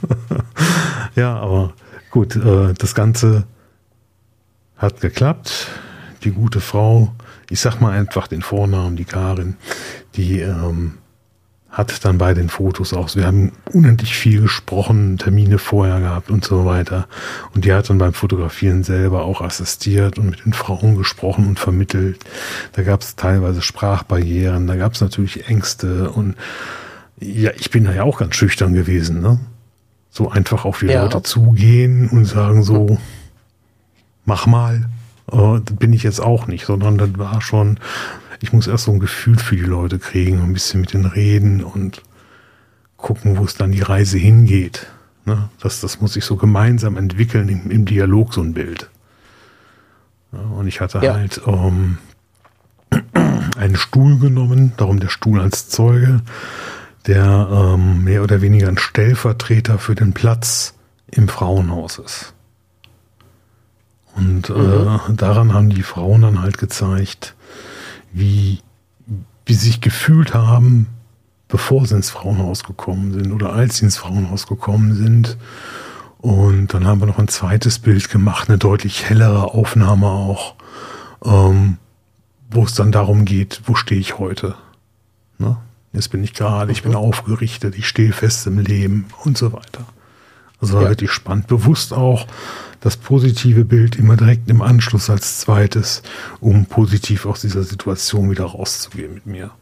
ja, aber gut, äh, das Ganze hat geklappt. Die gute Frau, ich sag mal einfach den Vornamen, die Karin, die ähm, hat dann bei den Fotos auch, wir haben unendlich viel gesprochen, Termine vorher gehabt und so weiter. Und die hat dann beim Fotografieren selber auch assistiert und mit den Frauen gesprochen und vermittelt. Da gab es teilweise Sprachbarrieren, da gab es natürlich Ängste und ja, ich bin da ja auch ganz schüchtern gewesen, ne? So einfach auf die Ja. Leute zugehen und sagen so, mach mal. Äh, das bin ich jetzt auch nicht, sondern das war schon, ich muss erst so ein Gefühl für die Leute kriegen, ein bisschen mit denen reden und gucken, wo es dann die Reise hingeht. Ne? Das, das muss sich so gemeinsam entwickeln im, im Dialog, so ein Bild. Ja, und ich hatte Ja. halt ähm, einen Stuhl genommen, darum der Stuhl als Zeuge, der ähm, mehr oder weniger ein Stellvertreter für den Platz im Frauenhaus ist. Und Mhm. äh, daran haben die Frauen dann halt gezeigt, wie, wie sie sich gefühlt haben, bevor sie ins Frauenhaus gekommen sind oder als sie ins Frauenhaus gekommen sind. Und dann haben wir noch ein zweites Bild gemacht, eine deutlich hellere Aufnahme auch, ähm, wo es dann darum geht, wo stehe ich heute? Ne? Jetzt bin ich gerade, ich bin aufgerichtet, ich stehe fest im Leben und so weiter. Also war Ja. wirklich spannend. Bewusst auch das positive Bild immer direkt im Anschluss als zweites, um positiv aus dieser Situation wieder rauszugehen mit mir.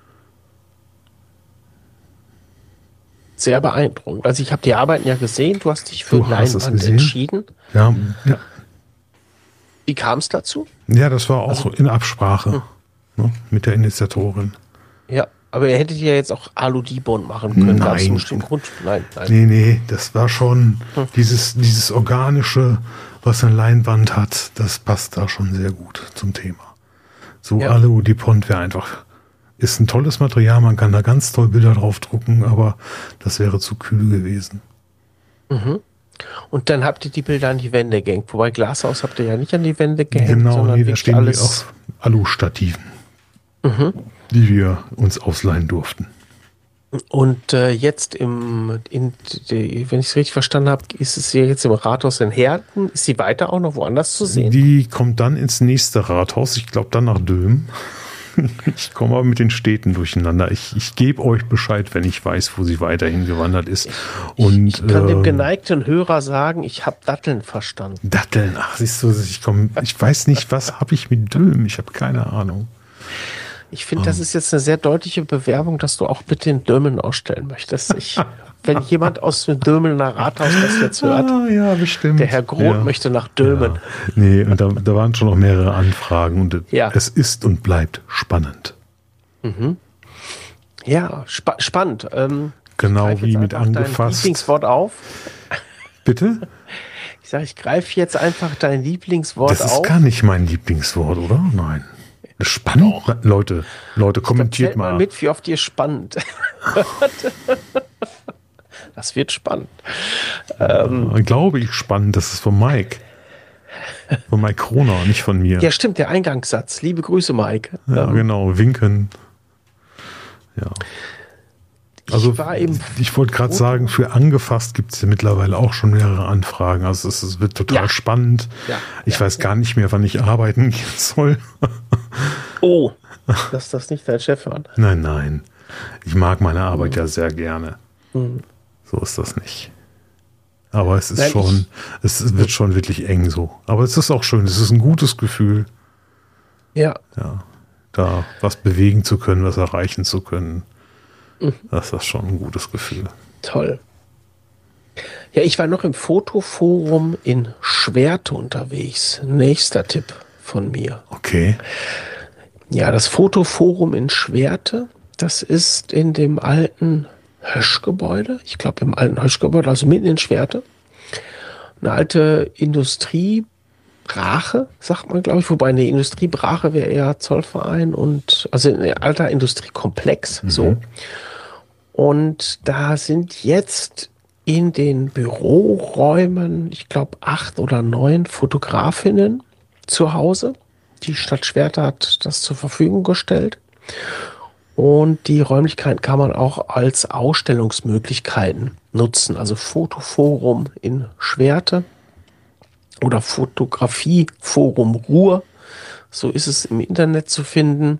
Sehr beeindruckend. Also ich habe die Arbeiten ja gesehen, du hast dich für Du hast es Leinwand gesehen? entschieden. Ja, ja, Wie kam es dazu? ja, das war auch Also- in Absprache ne, mit der Initiatorin. Ja, aber ihr hättet ja jetzt auch Alu-Dibond machen können. Gab es einen Nein. bestimmten Grund? Nein, nein. Nee, nee, das war schon Hm. dieses, dieses Organische, was eine Leinwand hat, das passt da schon sehr gut zum Thema. So Ja. Alu-Dipont wäre einfach, ist ein tolles Material, man kann da ganz toll Bilder drauf drucken, aber das wäre zu kühl gewesen. Und dann habt ihr die Bilder an die Wände gehängt. Wobei Glashaus habt ihr ja nicht an die Wände gehängt, Genau, sondern nee, da wirklich stehen alles. die auf Alu-Stativen. die wir uns ausleihen durften. Und äh, jetzt im, in, die, wenn ich es richtig verstanden habe, ist es hier jetzt im Rathaus in Herten. Ist sie weiter auch noch woanders zu sehen? Die kommt dann ins nächste Rathaus. Ich glaube dann nach Döhm. Ich komme aber mit den Städten durcheinander. Ich, ich gebe euch Bescheid, wenn ich weiß, wo sie weiterhin gewandert ist. Und, ich, ich kann äh, dem geneigten Hörer sagen, ich habe Datteln verstanden. Datteln, ach siehst du, ich, komm, ich weiß nicht, was habe ich mit Döhm? Ich habe keine Ahnung. Ich finde, das ist jetzt eine sehr deutliche Bewerbung, dass du auch bitte in Dömeln ausstellen möchtest. Ich, wenn jemand aus dem Dömelner Rathaus das jetzt hört, ah, ja, bestimmt. Der Herr Groth ja. möchte nach Dömen. Ja. Nee, und da, da waren schon noch mehrere Anfragen und ja. es ist und bleibt spannend. Mhm. Ja, spa spannend. Ähm, genau wie mit angefasst. Dein Lieblingswort auf. Bitte? Ich sage, ich greife jetzt einfach dein Lieblingswort auf. Das ist auf. gar nicht mein Lieblingswort, oder? Nein. Spannend. Doch. Leute, Leute, kommentiert glaub, mal. mal mit, wie oft ihr spannend. Das wird spannend. Ähm, ja, glaube ich spannend, das ist von Mike. Von Mike Kroner, nicht von mir. Ja, stimmt, der Eingangssatz. Liebe Grüße, Mike. Ja, ähm, genau, winken. Ja. Also, ich, war eben ich wollte gerade sagen, für angefasst gibt es ja mittlerweile auch schon mehrere Anfragen. Also, es, es wird total ja. spannend. Ja. Ich ja. weiß gar nicht mehr, wann ich arbeiten gehen soll. Oh, lass das nicht dein Chef hören. Nein, nein. Ich mag meine Arbeit mhm. ja sehr gerne. Mhm. So ist das nicht. Aber es ist Nein, schon, es wird schon wirklich eng so. Aber es ist auch schön, es ist ein gutes Gefühl. Ja. Ja, da was bewegen zu können, was erreichen zu können. Mhm. Das ist schon ein gutes Gefühl. Toll. Ja, ich war noch im Fotoforum in Schwerte unterwegs. Nächster Tipp von mir. Okay. Ja, das Fotoforum in Schwerte, das ist in dem alten Höschgebäude, ich glaube im alten Höschgebäude, also mitten in Schwerte. Eine alte Industriebrache, sagt man, glaube ich, wobei eine Industriebrache wäre eher Zollverein und also ein alter Industriekomplex, mhm. so. Und da sind jetzt in den Büroräumen, ich glaube, acht oder neun Fotografinnen zu Hause. Die Stadt Schwerte hat das zur Verfügung gestellt. Und die Räumlichkeiten kann man auch als Ausstellungsmöglichkeiten nutzen. Also Fotoforum in Schwerte oder Fotografieforum Ruhr. So ist es im Internet zu finden.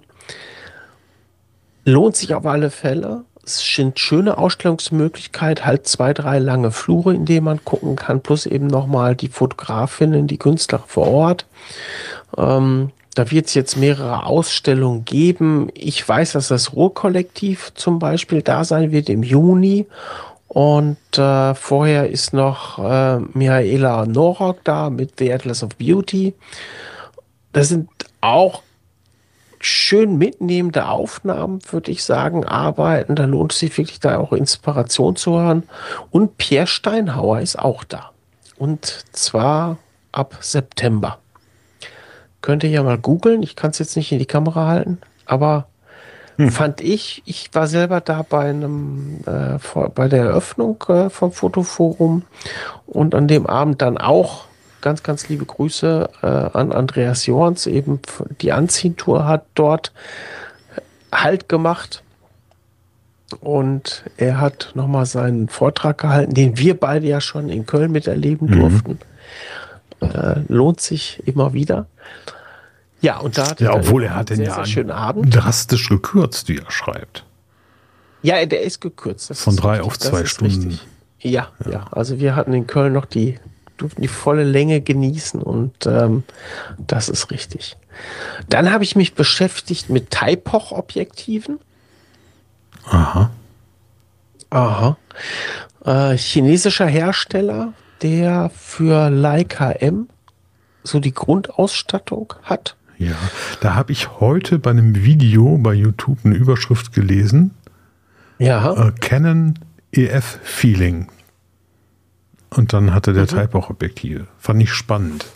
Lohnt sich auf alle Fälle. Es sind schöne Ausstellungsmöglichkeiten, halt zwei, drei lange Flure, in denen man gucken kann, plus eben nochmal die Fotografinnen, die Künstler vor Ort. Ähm, Da wird es jetzt mehrere Ausstellungen geben. Ich weiß, dass das Ruhr-Kollektiv zum Beispiel da sein wird im Juni. Und äh, vorher ist noch äh, Mihaela Norok da mit The Atlas of Beauty. Das sind auch schön mitnehmende Aufnahmen, würde ich sagen, Arbeiten. Da lohnt es sich wirklich, da auch Inspiration zu hören. Und Pierre Steinhauer ist auch da. Und zwar ab September. Könnt ihr ja mal googeln. Ich kann es jetzt nicht in die Kamera halten, aber hm. fand ich, ich war selber da bei einem, äh, vor, bei der Eröffnung äh, vom Fotoforum und an dem Abend dann auch ganz, ganz liebe Grüße äh, an Andreas Jorns, eben die Anziehtour hat dort Halt gemacht und er hat nochmal seinen Vortrag gehalten, den wir beide ja schon in Köln miterleben mhm. durften. Äh, lohnt sich immer wieder. Ja, und da hat ja, obwohl er hat den sehr, ja sehr schönen Abend. Drastisch gekürzt, wie er schreibt. Ja, der ist gekürzt. Das Von ist drei richtig, auf zwei Stunden. Richtig. Ja, ja, ja. Also wir hatten in Köln noch die, durften die volle Länge genießen und ähm, das ist richtig. Dann habe ich mich beschäftigt mit Taipoch-Objektiven. Aha. Aha. Äh, chinesischer Hersteller, der für Leica M so die Grundausstattung hat. Ja, da habe ich heute bei einem Video bei YouTube eine Überschrift gelesen. Ja. Äh, Canon E F Feeling. Und dann hatte der mhm. Taipoch-Objektive. Fand ich spannend.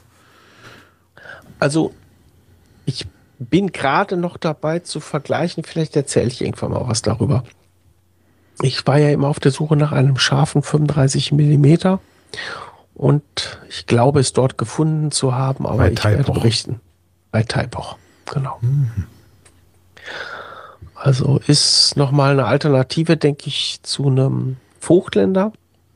Also, ich bin gerade noch dabei zu vergleichen. Vielleicht erzähle ich irgendwann mal was darüber. Ich war ja immer auf der Suche nach einem scharfen fünfunddreißig Millimeter und ich glaube, es dort gefunden zu haben, aber bei ich Taipoch. werde berichten. Bei Taipoch, genau. Mhm. Also ist nochmal eine Alternative, denke ich, zu einem Vogtländer.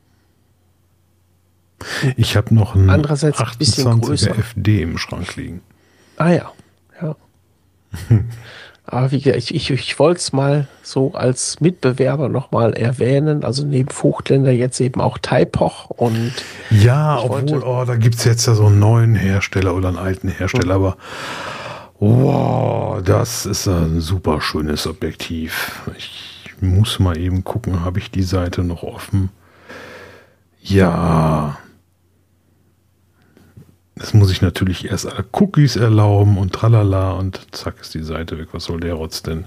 Ich habe noch einen Andererseits ein bisschen achtundzwanziger größer. F D im Schrank liegen. Ah ja, ja. Aber wie gesagt, ich, ich, ich wollte es mal so als Mitbewerber nochmal erwähnen. Also neben Vogtländer jetzt eben auch Taipoch und Ja, ich obwohl, wollte- oh, da gibt es jetzt ja so einen neuen Hersteller oder einen alten Hersteller, aber wow, das ist ein super schönes Objektiv. Ich muss mal eben gucken, habe ich die Seite noch offen? Ja. Das muss ich natürlich erst alle Cookies erlauben und tralala und zack ist die Seite weg. Was soll der Rotz denn?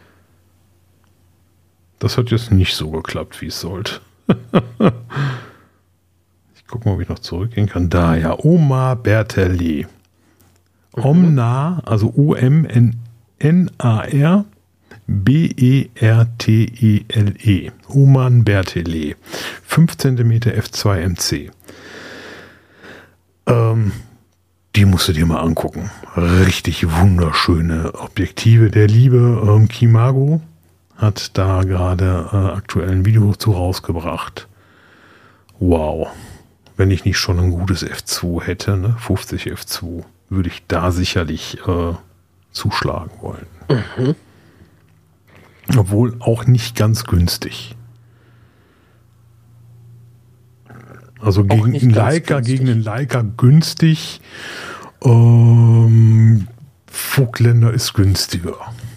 Das hat jetzt nicht so geklappt, wie es sollte. Ich gucke mal, ob ich noch zurückgehen kann. Da, ja, Omar Bertelé. Omnar, also O M N A R B E R T E L E. Oman Bertelé. fünf Zentimeter F zwei M C. Ähm, die musst du dir mal angucken. Richtig wunderschöne Objektive. Der liebe ähm, Kimago hat da gerade äh, aktuell ein Video zu rausgebracht. Wow. Wenn ich nicht schon ein gutes F zwei hätte, ne, fünfzig F zwei, würde ich da sicherlich äh, zuschlagen wollen. Mhm. Obwohl auch nicht ganz günstig. Also gegen nicht einen ganz Leica, günstig. gegen einen Leica günstig. Ähm, Vogtländer ist günstiger.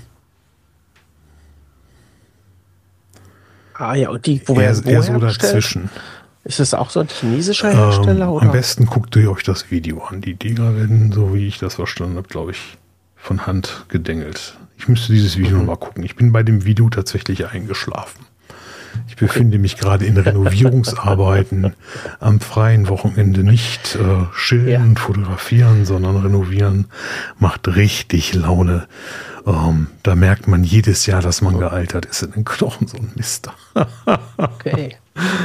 Ah ja, und die, wo Eher, wer eher wo so hergestellt? dazwischen. Ist das auch so ein chinesischer Hersteller? Ähm, oder? am besten guckt ihr euch das Video an. Die Dinger werden, so wie ich das verstanden habe, glaube ich, von Hand gedengelt. Ich müsste dieses Video Mhm. noch mal gucken. Ich bin bei dem Video tatsächlich eingeschlafen. Ich befinde mich gerade in Renovierungsarbeiten am freien Wochenende. Nicht äh, chillen Ja. und fotografieren, sondern renovieren. Macht richtig Laune. Ähm, da merkt man jedes Jahr, dass man gealtert ist in den Knochen, so ein Mist. Okay.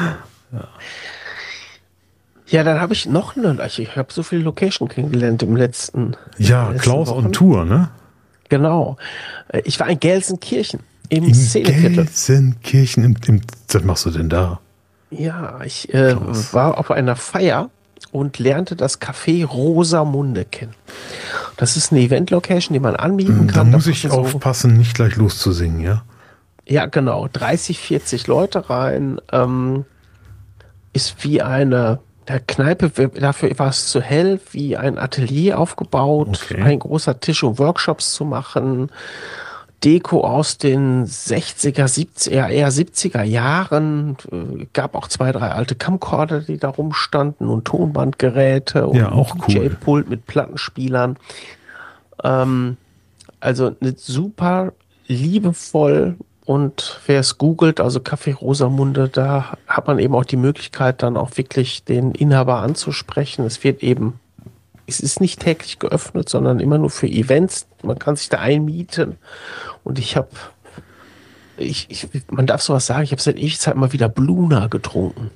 Ja, dann habe ich noch eine. Ich, ich habe so viel Location kennengelernt im letzten. Ja, letzten Klaus Wochen. on Tour, ne? Genau. Äh, Ich war in Gelsenkirchen im In Szeneviertel. Gelsenkirchen. Im, im, was machst du denn da? Ja, ich äh, Klaus. war auf einer Feier und lernte das Café Rosamunde kennen. Das ist eine Event-Location, die man anmieten Da kann. muss Da ich passen so- aufpassen, nicht gleich loszusingen, ja? Ja, genau. dreißig, vierzig Leute rein. Ähm, ist wie eine der Kneipe, dafür war es zu hell, wie ein Atelier aufgebaut. Okay. Ein großer Tisch, um Workshops zu machen. Deko aus den sechziger, siebziger, eher siebziger Jahren. Äh, Gab auch zwei, drei alte Camcorder, die da rumstanden und Tonbandgeräte und Ja, auch ein cool. D J-Pult mit Plattenspielern. Ähm, also eine super liebevoll, und wer es googelt, also Café Rosamunde, da hat man eben auch die Möglichkeit, dann auch wirklich den Inhaber anzusprechen. Es wird eben, es ist nicht täglich geöffnet, sondern immer nur für Events. Man kann sich da einmieten. Und ich habe, ich, ich, man darf sowas sagen, ich habe seit ewig Zeit mal wieder Bluna getrunken.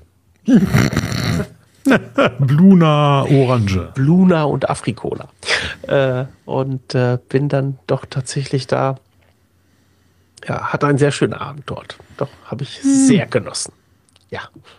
Bluna Orange. Bluna und Afrikola. Äh, und äh, bin dann doch tatsächlich da. Ja, hatte einen sehr schönen Abend dort. Doch, habe ich sehr genossen. Ja.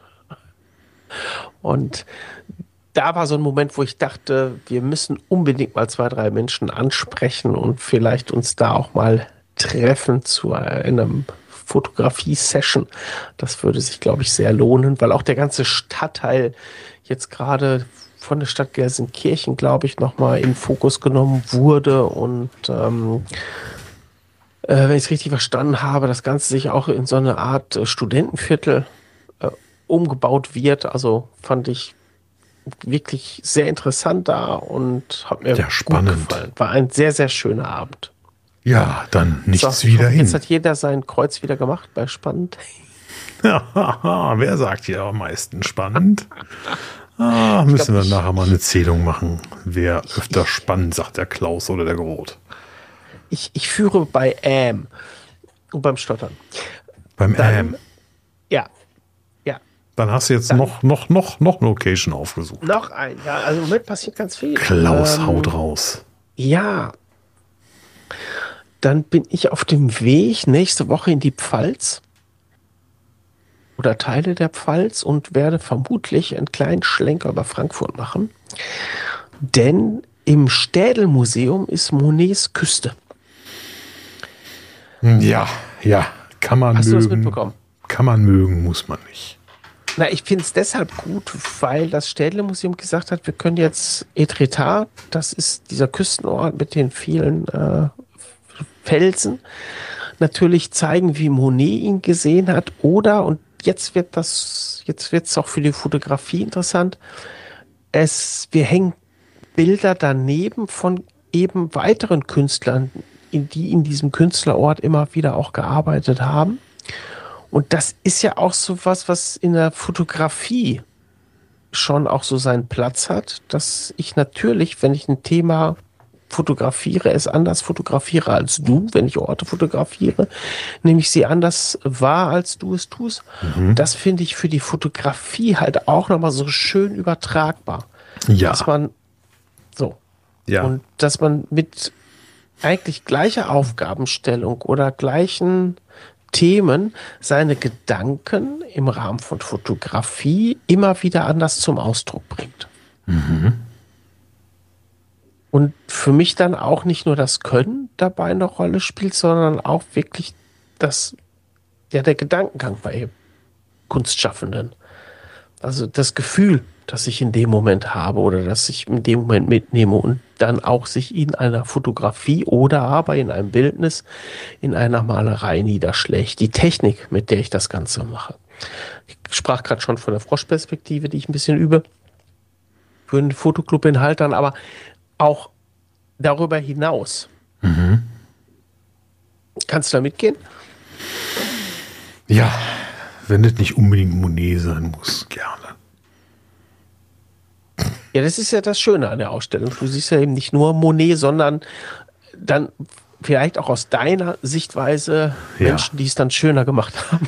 Und da war so ein Moment, wo ich dachte, wir müssen unbedingt mal zwei, drei Menschen ansprechen und vielleicht uns da auch mal treffen zu einem Fotografie-Session. Das würde sich, glaube ich, sehr lohnen, weil auch der ganze Stadtteil jetzt gerade von der Stadt Gelsenkirchen, glaube ich, nochmal in Fokus genommen wurde und ähm, äh, wenn ich es richtig verstanden habe, das Ganze sich auch in so eine Art äh, Studentenviertel äh, umgebaut wird. Also fand ich wirklich sehr interessant da und hat mir Ja, gut spannend. gefallen. War ein sehr, sehr schöner Abend. Ja, dann nichts So, ich wieder hoffe, hin. Jetzt hat jeder sein Kreuz wieder gemacht bei Spannend. Wer sagt hier am meisten spannend? Ah, müssen glaub, wir ich- nachher mal eine Zählung machen. Wer öfter spannend, sagt der Klaus oder der Groth. Ich, ich führe bei Am und beim Stottern. Beim Dann- AM. Ja, ja. Dann hast du jetzt Dann- noch, noch, noch, noch eine Location aufgesucht. Noch ein. Ja, also im Moment passiert ganz viel. Klaus Ähm, haut raus. Ja. dann bin ich auf dem Weg nächste Woche in die Pfalz oder Teile der Pfalz und werde vermutlich einen kleinen Schlenker über Frankfurt machen. Denn im Städel-Museum ist Monets Küste. Ja, ja, kann man Hast mögen. du das mitbekommen? Kann man mögen, muss man nicht. Na, ich finde es deshalb gut, weil das Städle-Museum gesagt hat, wir können jetzt Etretat, das ist dieser Küstenort mit den vielen äh, Felsen, natürlich zeigen, wie Monet ihn gesehen hat. Oder, und jetzt wird das, jetzt wird es auch für die Fotografie interessant, es, wir hängen Bilder daneben von eben weiteren Künstlern, in die in diesem Künstlerort immer wieder auch gearbeitet haben. Und das ist ja auch so was, was in der Fotografie schon auch so seinen Platz hat, dass ich natürlich, wenn ich ein Thema fotografiere, es anders fotografiere als du, wenn ich Orte fotografiere, nehme ich sie anders wahr, als du es tust. Mhm. Das finde ich für die Fotografie halt auch nochmal so schön übertragbar. Ja. Dass man so. Ja. Und dass man mit eigentlich gleicher Aufgabenstellung oder gleichen Themen seine Gedanken im Rahmen von Fotografie immer wieder anders zum Ausdruck bringt. Mhm. Und für mich dann auch nicht nur das Können dabei eine Rolle spielt, sondern auch wirklich das, ja, der Gedankengang bei Kunstschaffenden. Also das Gefühl, das ich in dem Moment habe oder das ich in dem Moment mitnehme und dann auch sich in einer Fotografie oder aber in einem Bildnis, in einer Malerei niederschlägt. Die Technik, mit der ich das Ganze mache. Ich sprach gerade schon von der Froschperspektive, die ich ein bisschen übe für einen Fotoclub-Inhalt dann, aber auch darüber hinaus. Mhm. Kannst du da mitgehen? Ja, wenn das nicht unbedingt Monet sein muss, gerne. Ja, das ist ja das Schöne an der Ausstellung. Du siehst ja eben nicht nur Monet, sondern dann vielleicht auch aus deiner Sichtweise ja. Menschen, die es dann schöner gemacht haben.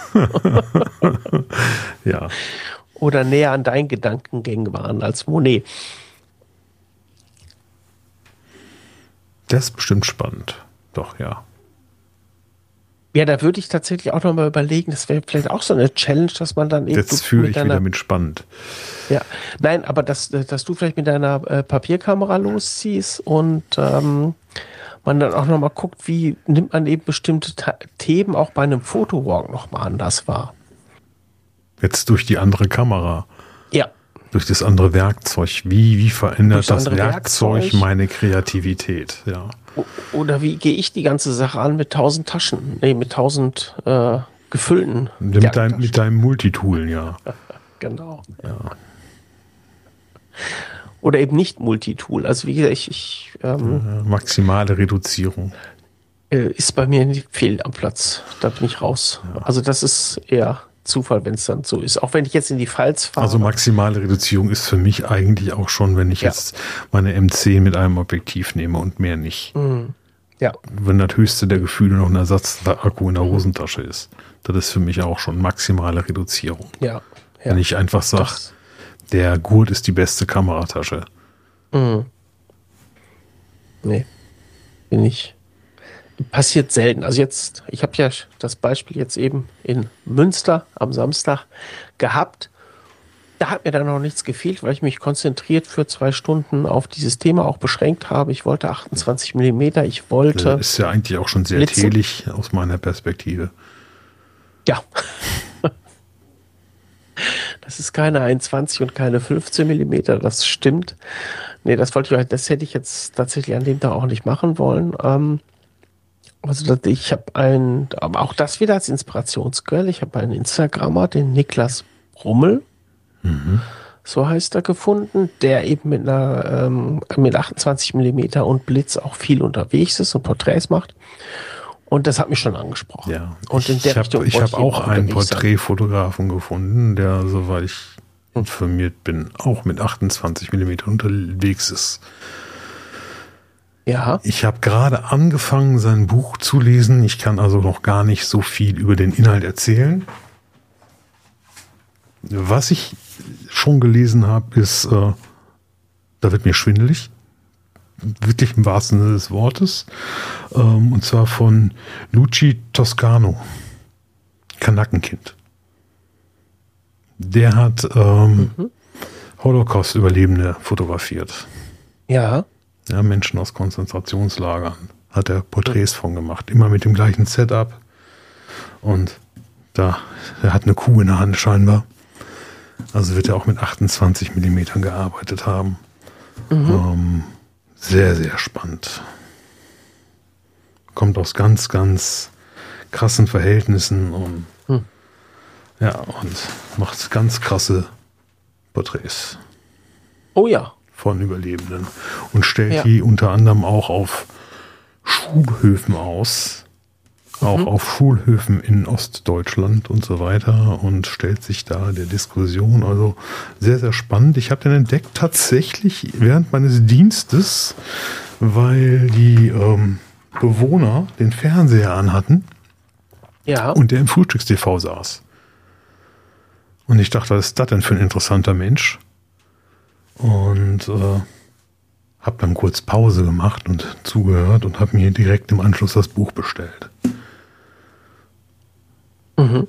Ja. Oder näher an deinen Gedankengängen waren als Monet. Das ist bestimmt spannend. Doch, ja. Ja, da würde ich tatsächlich auch nochmal überlegen, das wäre vielleicht auch so eine Challenge, dass man dann eben... Jetzt fühle ich wieder mit spannend. Ja, nein, aber dass, dass du vielleicht mit deiner äh, Papierkamera losziehst und ähm, man dann auch nochmal guckt, wie nimmt man eben bestimmte Ta- Themen auch bei einem Fotowalk nochmal anders wahr. Jetzt durch die andere Kamera. Ja. Durch das andere Werkzeug. Wie, wie verändert das, das Werkzeug, Werkzeug meine Kreativität? Ja. Oder wie gehe ich die ganze Sache an mit tausend Taschen, nee, mit tausend äh, gefüllten mit, dein, mit deinem Multitool, ja. Genau. Ja. Oder eben nicht Multitool. Also wie gesagt, ich, ich ähm, ja, maximale Reduzierung. Äh, ist bei mir nicht fehl am Platz. Da bin ich raus. Ja. Also das ist eher Zufall, wenn es dann so ist. Auch wenn ich jetzt in die Pfalz fahre. Also maximale Reduzierung ist für mich eigentlich auch schon, wenn ich ja. jetzt meine M zehn mit einem Objektiv nehme und mehr nicht. Mhm. Ja. Wenn das höchste der Gefühle noch ein Ersatzakku in der Hosentasche ist. Das ist für mich auch schon maximale Reduzierung. Ja. ja. Wenn ich einfach sage, der Gurt ist die beste Kameratasche. Mhm. Nee. Bin ich. Passiert selten. Also jetzt, ich habe ja das Beispiel jetzt eben in Münster am Samstag gehabt. Da hat mir dann noch nichts gefehlt, weil ich mich konzentriert für zwei Stunden auf dieses Thema auch beschränkt habe. Ich wollte achtundzwanzig Millimeter, ich wollte... Das ist ja eigentlich auch schon sehr blitzen. Telig aus meiner Perspektive. Ja. Das ist keine einundzwanzig und keine fünfzehn Millimeter, das stimmt. Nee, das wollte ich, das hätte ich jetzt tatsächlich an dem Tag auch nicht machen wollen. Ähm, Also ich habe ein, aber auch das wieder als Inspirationsquelle, ich habe einen Instagrammer, den Niklas Rummel, mhm. so heißt er, gefunden, der eben mit einer ähm, mit achtundzwanzig Millimeter und Blitz auch viel unterwegs ist und Porträts macht. Und das hat mich schon angesprochen. Ja. Und in der ich habe hab auch einen Porträtfotografen gefunden, der, soweit ich informiert bin, auch mit achtundzwanzig Millimeter unterwegs ist. Ja. Ich habe gerade angefangen, sein Buch zu lesen. Ich kann also noch gar nicht so viel über den Inhalt erzählen. Was ich schon gelesen habe, ist, äh, da wird mir schwindelig. wirklich im wahrsten Sinne des Wortes. Ähm, und zwar von Luigi Toscano, Kanakenkind. Der hat ähm, mhm. Holocaust-Überlebende fotografiert. Ja. Ja, Menschen aus Konzentrationslagern. Hat er Porträts mhm. von gemacht. Immer mit dem gleichen Setup. Und da, er hat eine Kuh in der Hand scheinbar. Also wird er auch mit achtundzwanzig Millimetern gearbeitet haben. Mhm. Ähm, sehr, sehr spannend. Kommt aus ganz, ganz krassen Verhältnissen und mhm. ja, und macht ganz krasse Porträts. Oh ja. Von Überlebenden. Und stellt ja. die unter anderem auch auf Schulhöfen aus. Auch mhm. auf Schulhöfen in Ostdeutschland und so weiter und stellt sich da der Diskussion. Also sehr, sehr spannend. Ich habe den entdeckt tatsächlich während meines Dienstes, weil die ähm, Bewohner den Fernseher anhatten ja. und der im Frühstücks-T V saß. Und ich dachte, was ist das denn für ein interessanter Mensch? Und äh, habe dann kurz Pause gemacht und zugehört und habe mir direkt im Anschluss das Buch bestellt. Mhm.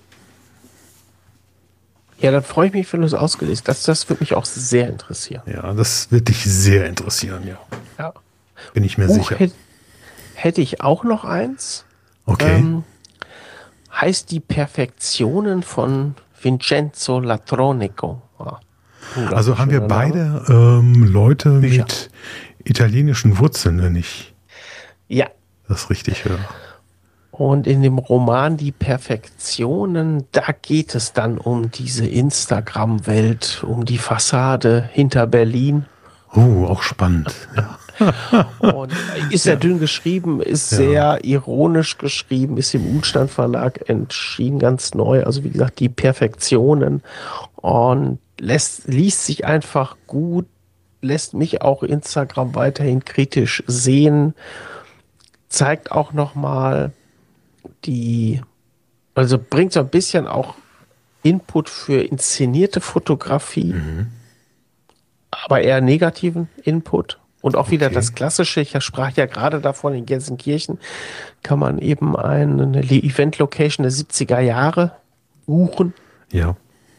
Ja, dann freue ich mich, wenn du es ausgelesen hast. Das, das würde mich auch sehr interessieren. Ja, das wird dich sehr interessieren, ja. Ja. Bin ich mir Buch sicher. Hätte, hätte ich auch noch eins. Okay. Ähm, heißt Die Perfektionen von Vincenzo Latronico. Ja, also haben wir beide ähm, Leute Bücher. mit italienischen Wurzeln, wenn ich ja. das richtig höre. Und in dem Roman Die Perfektionen, da geht es dann um diese Instagram-Welt, um die Fassade hinter Berlin. Oh, auch spannend. Ja. Und ist sehr ja. dünn geschrieben, ist ja. sehr ironisch geschrieben, ist im Unstand Verlag entschieden, ganz neu. Also wie gesagt, Die Perfektionen. Und lässt, liest sich einfach gut, lässt mich auch Instagram weiterhin kritisch sehen, zeigt auch nochmal die, also bringt so ein bisschen auch Input für inszenierte Fotografie, mhm. aber eher negativen Input. Und auch wieder okay. das Klassische, ich sprach ja gerade davon, in Gelsenkirchen kann man eben eine Event-Location der siebziger Jahre buchen. Ja.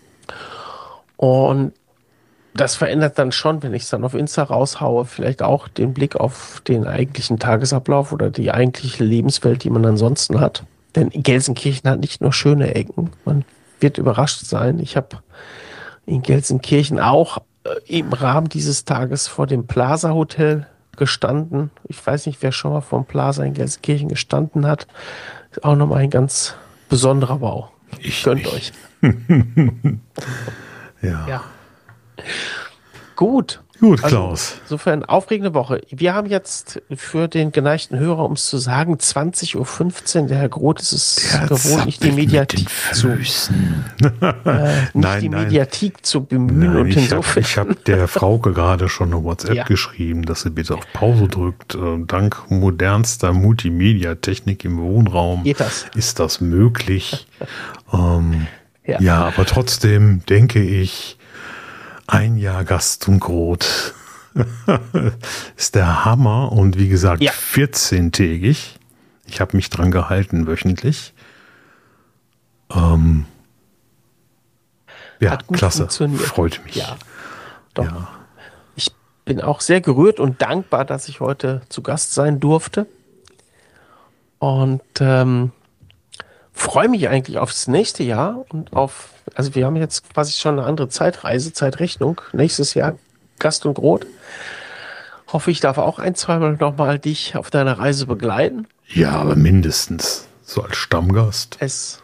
Und das verändert dann schon, wenn ich es dann auf Insta raushaue, vielleicht auch den Blick auf den eigentlichen Tagesablauf oder die eigentliche Lebenswelt, die man ansonsten hat. Denn Gelsenkirchen hat nicht nur schöne Ecken. Man wird überrascht sein. Ich habe in Gelsenkirchen auch äh, im Rahmen dieses Tages vor dem Plaza Hotel gestanden. Ich weiß nicht, wer schon mal vor dem Plaza in Gelsenkirchen gestanden hat. Ist auch nochmal ein ganz besonderer Bau. Ich Gönnt nicht. euch. ja. ja. Gut. Gut, Klaus. Also, insofern aufregende Woche. Wir haben jetzt für den geneigten Hörer, um es zu sagen, zwanzig Uhr fünfzehn. Der Herr Groth ist es der gewohnt, nicht die Mediathek zu, äh, nicht nein, die nein. Mediathek zu bemühen. Nein, und ich insofern. habe hab der Frauke gerade schon eine WhatsApp ja. geschrieben, dass sie bitte auf Pause drückt. Äh, dank modernster Multimedia-Technik im Wohnraum Geht das? ist das möglich. ähm, ja. ja, aber trotzdem denke ich, ein Jahr Gast und Groth ist der Hammer und wie gesagt ja. vierzehntägig. Ich habe mich dran gehalten wöchentlich. Ähm, ja, Hat gut klasse. Funktioniert. Freut mich. Ja, doch. Ja. Ich bin auch sehr gerührt und dankbar, dass ich heute zu Gast sein durfte. Und ähm, freue mich eigentlich aufs nächste Jahr und auf, also wir haben jetzt quasi schon eine andere Zeitreise, Zeitrechnung. Nächstes Jahr Gast und Groth. Hoffe, ich darf auch ein, zweimal nochmal dich auf deiner Reise begleiten. Ja, aber mindestens so als Stammgast. Es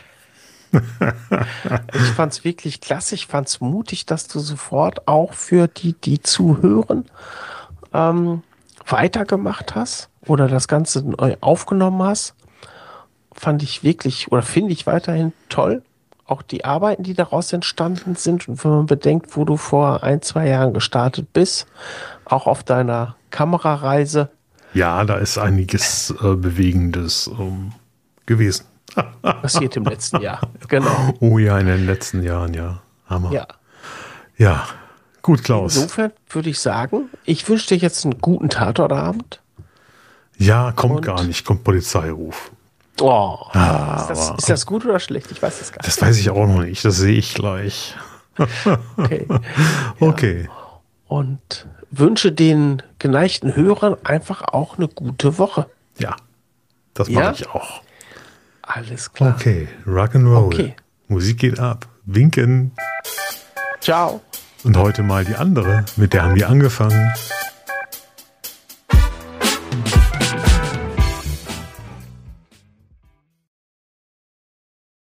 ich fand es wirklich klasse. Ich fand es mutig, dass du sofort auch für die, die zuhören, ähm, weitergemacht hast oder das Ganze neu aufgenommen hast. Fand ich wirklich oder finde ich weiterhin toll. Auch die Arbeiten, die daraus entstanden sind. Und wenn man bedenkt, wo du vor ein, zwei Jahren gestartet bist, auch auf deiner Kamerareise. Ja, da ist einiges äh, Bewegendes ähm, gewesen. Passiert im letzten Jahr. Genau. Oh ja, in den letzten Jahren, ja. Hammer. Ja. Ja, Gut, Klaus. Insofern würde ich sagen, ich wünsche dir jetzt einen guten Tatortabend. Ja, kommt Und? gar nicht, kommt Polizeiruf. Oh, Ah, ist, das, aber- ist das gut oder schlecht? Ich weiß es gar nicht. Das weiß ich auch noch nicht, das sehe ich gleich. Okay. Okay. Und wünsche den geneigten Hörern einfach auch eine gute Woche. Ja, das Ja? mache ich auch. Alles klar. Okay, Rock'n'Roll. Okay. Musik geht ab. Winken. Ciao. Und heute mal die andere, mit der haben wir angefangen.